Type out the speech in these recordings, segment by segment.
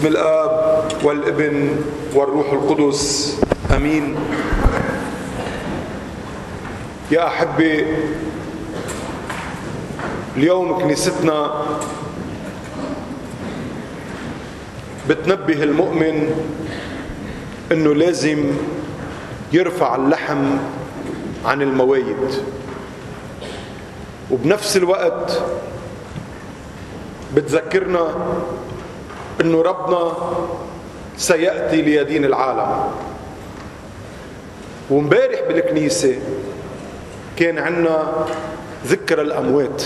باسم الآب والابن والروح القدس أمين. يا أحبي، اليوم كنيستنا بتنبه المؤمن إنه لازم يرفع اللحم عن الموايد، وبنفس الوقت بتذكرنا إنه ربنا سيأتي ليدين العالم. ومبارح بالكنيسة كان عنا ذكر الأموات.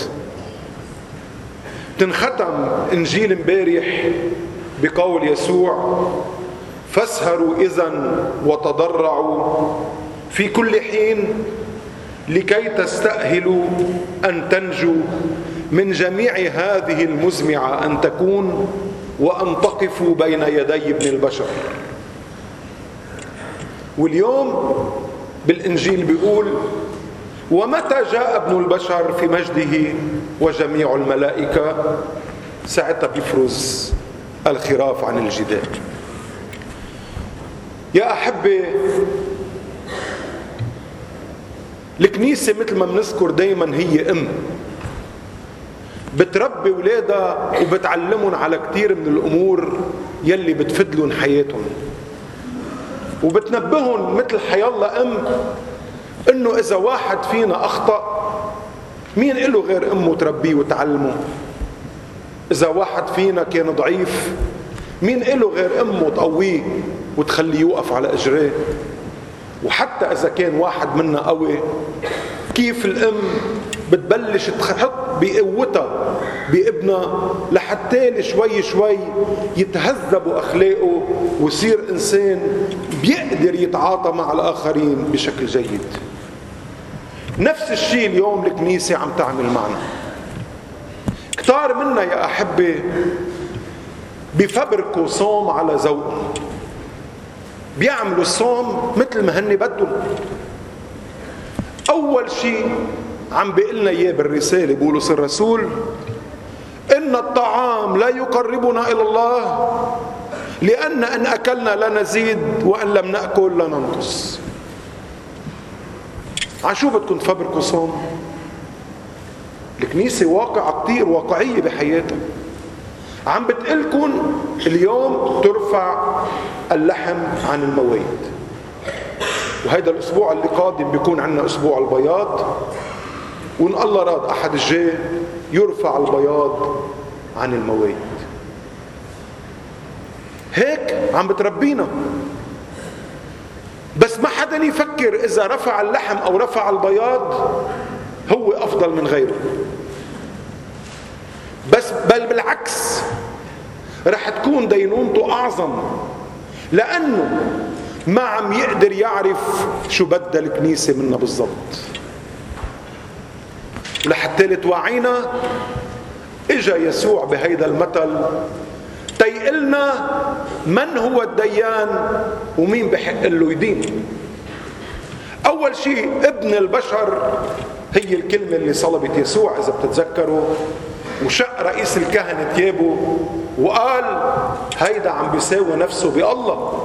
تنختم إنجيل مبارح بقول يسوع: فاسهروا إذن وتضرعوا في كل حين لكي تستأهلوا أن تنجوا من جميع هذه المزمعة أن تكون وأن تقفوا بين يدي ابن البشر. واليوم بالإنجيل بيقول: ومتى جاء ابن البشر في مجده وجميع الملائكة، ساعتها بيفرز الخراف عن الجدال. يا أحبي، الكنيسة مثل ما بنذكر دايما هي أم بتربي ولادها وبتعلمهم على كتير من الأمور يلي بتفيدلهم حياتهم، وبتنبههم مثل حيالله أم إنه إذا واحد فينا أخطأ مين إله غير أمه تربيه وتعلمه؟ إذا واحد فينا كان ضعيف مين إله غير أمه تقويه وتخليه يوقف على إجريه؟ وحتى إذا كان واحد منا قوي، كيف الأم بتبلش تحط بقوتها بابنها لحتى شوي شوي يتهذب أخلاقه ويصير إنسان بيقدر يتعاطى مع الآخرين بشكل جيد. نفس الشيء اليوم الكنيسة عم تعمل معنا. كتار منا يا أحبي بيفبركوا صوم على ذوقهم، بيعملوا الصوم مثل ما هن بدهم. أول شيء عم بيقلنا إياه بالرسالة بولس الرسول: إن الطعام لا يقربنا إلى الله، لأن إن أكلنا لا نزيد وإن لم نأكل لا ننقص. عشو بدكم تفبركوا صوم؟ الكنيسة واقعة كتير واقعية بحياتها. عم بتقلكن اليوم ترفع اللحم عن الموايد، وهيدا الأسبوع اللي قادم بيكون عنا أسبوع البياض، وإن الله راد أحد الجاي يرفع البياض عن الموايد. هيك عم بتربينا. بس ما حدا يفكر إذا رفع اللحم أو رفع البياض هو أفضل من غيره، بل بالعكس رح تكون دينونته أعظم، لأنه ما عم يقدر يعرف شو بدها الكنيسة منا بالضبط. لحتى لتوعينا اجا يسوع بهيدا المثل تيقلنا من هو الديان ومين بحق له يدين. أول شيء ابن البشر هي الكلمة اللي صلبت يسوع إذا بتتذكروا، وشق رئيس الكهنة ثيابه وقال هيدا عم بيساوي نفسه بالله.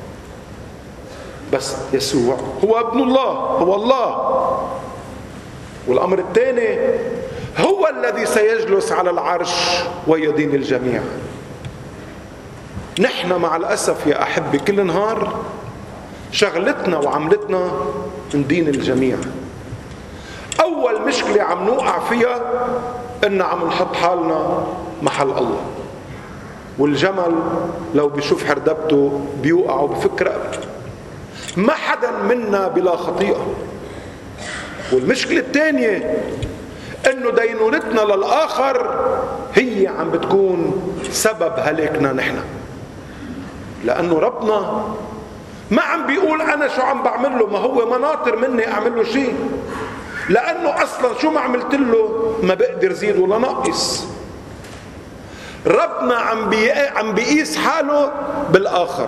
بس يسوع هو ابن الله، هو الله. والأمر الثاني هو الذي سيجلس على العرش ويدين الجميع. نحن مع الأسف يا أحبي كل نهار شغلتنا وعملتنا ندين الجميع. أول مشكلة عم نوقع فيها إن عم نحط حالنا محل الله، والجمل لو بيشوف حردبته بيوقع وبفك رقبته. ما حدا منا بلا خطيئة. والمشكلة الثانية إنه دينونتنا للآخر هي عم بتكون سبب هلاكنا نحن، لأنه ربنا ما عم بيقول أنا شو عم بعمل له، ما هو مناطر مني أعمل له شيء، لأنه أصلا شو ما عملت له ما بقدر زيد ولا نقص. ربنا عم بيقيس حاله بالآخر،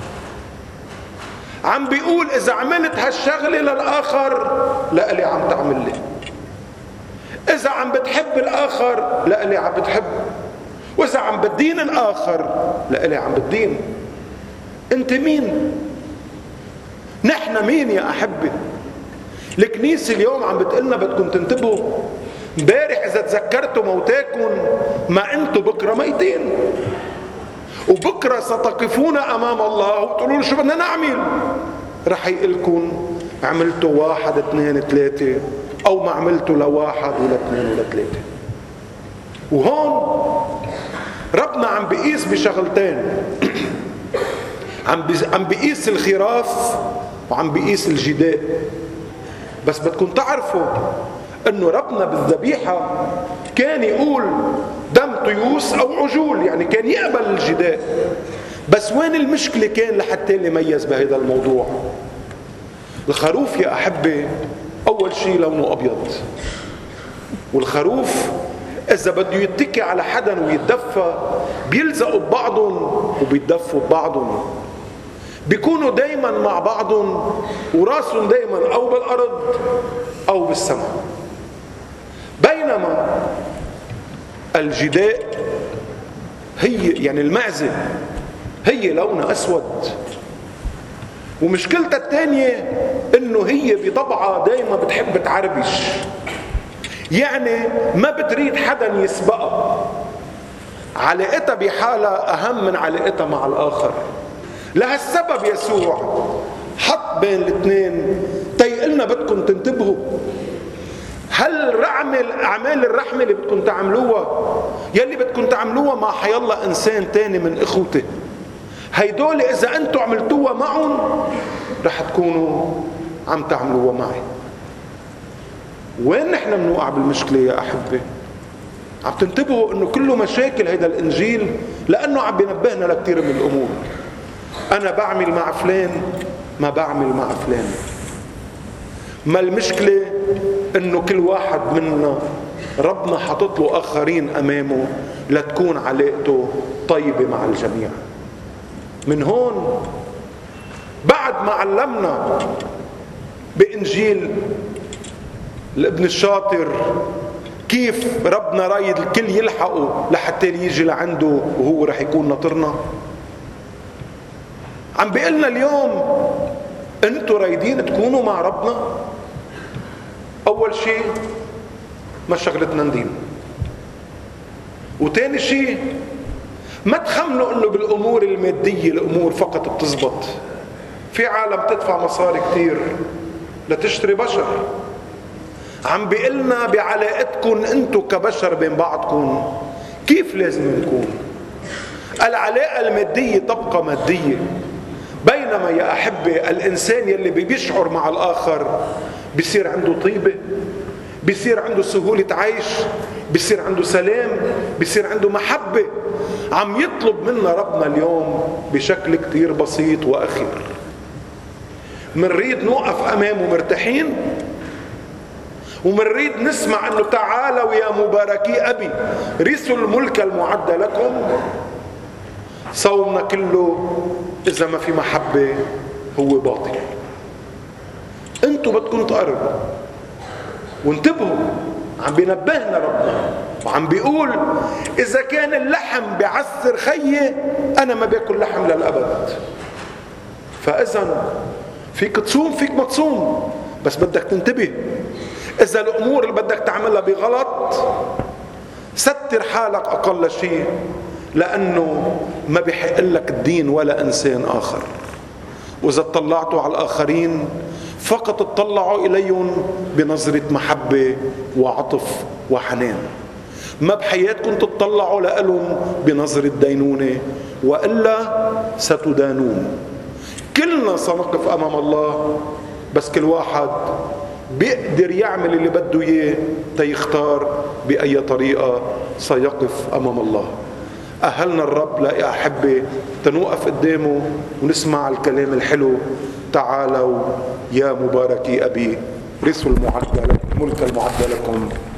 عم بيقول إذا عملت هالشغلة للآخر لألي عم تعمل لي، إذا عم بتحب الآخر لألي عم بتحب. وإذا عم بدين الآخر لإلي عم بدين. أنت مين؟ نحن مين يا أحبي؟ الكنيسة اليوم عم بتقلنا بدكم تنتبهوا، امبارح إذا تذكرتوا موتاكم ما أنتم بكرة ميتين، وبكرة ستقفون أمام الله وتقولون شو بدنا نعمل. رح يقلكم عملتوا 1 2 3 أو ما عملتوا ل1 ولا 2 ولا 3. وهون ربنا عم بيقيس بشغلتين، عم بيقيس الخراف وعم بيقيس الجداء. بس بدكم تعرفوا انه ربنا بالذبيحة كان يقول دم طيوس او عجول، يعني كان يقبل الجداء. بس وين المشكلة كان لحتى اللي ميز بهذا الموضوع؟ الخروف يا أحبي أول شيء لونه أبيض، والخروف إذا بده يتكي على حدا ويتدفى بيلزقوا ببعضهم وبيتدفوا ببعضهم، بيكونوا دايما مع بعضهم وراسهم دايما أو بالأرض أو بالسماء. بينما الجداء هي يعني المعزة هي لونها أسود، ومشكلتها الثانية إنه هي بطبعها دايما بتحب تعربش، يعني ما بتريد حدا يسبقها. علاقتها بحالها أهم من علاقتها مع الآخر. لهالسبب يسوع حط بين الاثنين تيقلنا بدكم تنتبهوا. هل أعمال الرحمة اللي بدكم تعملوها يلي بدكم تعملوها مع حيالله إنسان تاني من إخوته، هيدول إذا أنتوا عملتوها معهم رح تكونوا عم تعملوها معي. وين نحن بنوقع بالمشكلة يا أحبة؟ عم تنتبهوا أنه كله مشاكل هيدا الإنجيل لأنه عم بينبهنا لكثير من الأمور. أنا بعمل مع فلان ما بعمل مع فلان. ما المشكلة أنه كل واحد منا ربنا حاطط له آخرين أمامه لتكون علاقته طيبة مع الجميع. من هون بعد ما علمنا بإنجيل الابن الشاطر كيف ربنا رايد الكل يلحقوا لحتى يجي لعنده وهو رح يكون ناطرنا، عم بيقلنا اليوم انتوا رايدين تكونوا مع ربنا. اول شيء ما شغلتنا ندين، وتاني شيء ما تخمنوا انه بالامور المادية الامور فقط بتزبط. في عالم تدفع مصاري كتير لتشتري بشر. عم بيقلنا بعلاقتكم انتوا كبشر بين بعضكم كيف لازم نكون. العلاقة المادية تبقى مادية، بينما يا أحبة الإنسان يلي بيشعر مع الآخر بيصير عنده طيبة، بيصير عنده سهولة عيش، بيصير عنده سلام، بيصير عنده محبة. عم يطلب منا ربنا اليوم بشكل كتير بسيط وأخير. منريد نوقف أمامه مرتاحين، ومنريد نسمع أنه تعالوا يا مباركي أبي رثوا الملك المعد لكم. صومنا كله إذا ما في محبة هو باطل. انتوا بدكم تقربوا وانتبهوا. عم بينبهنا ربنا وعم بيقول إذا كان اللحم بعسر خيه أنا ما باكل لحم للأبد. فإذا فيك تصوم فيك ما تصوم، بس بدك تنتبه. إذا الأمور اللي بدك تعملها بغلط ستر حالك أقل شيء، لأنه ما بيحق لك الدين ولا إنسان آخر. وإذا اطلعتوا على الآخرين فقط اطلعوا إليهم بنظرة محبة وعطف وحنان، ما بحياتكم تطلعوا لهم بنظرة دينونة، وإلا ستدانون. كلنا سنقف أمام الله، بس كل واحد بيقدر يعمل اللي بده إياه تيختار بأي طريقة سيقف أمام الله. أهلنا الرب لا أحبه تنوقف قدامه ونسمع الكلام الحلو. تعالوا يا مباركي أبي رثوا الملك المعد لكم.